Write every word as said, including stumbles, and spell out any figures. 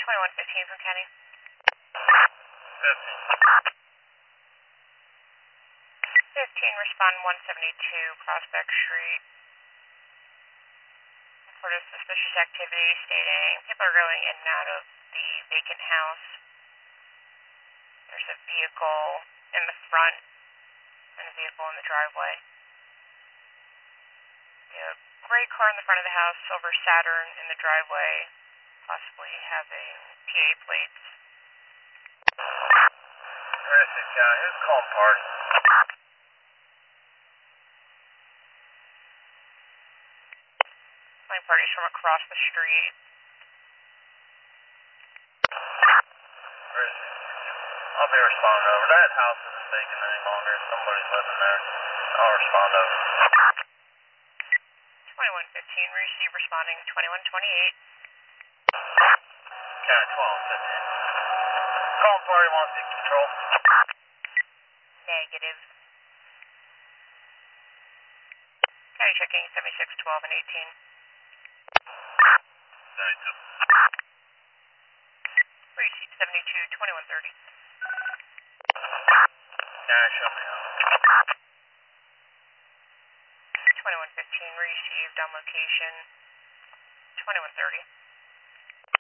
twenty-one fifteen from Kenny. fifteen. fifteen, respond one seventy-two Prospect Street. Report of suspicious activity stating people are going in and out of the vacant house. There's a vehicle in the front and a vehicle in the driveway. Yeah, gray car in the front of the house, silver Saturn in the driveway, possibly having P A plates. Harrison County, who's calling party? Calling parties from across the street. Harrison. I'll be responding over. That house isn't vacant any longer. Somebody's living there. I'll respond over. twenty-one fifteen, receive responding twenty-one twenty-eight. County twelve fifteen. Calling party wants to control. Negative. County checking seventy-six twelve and eighteen. seventy-two. Receive seventy-two twenty-one thirty. County show me out. twenty-one fifteen, received on location twenty-one thirty.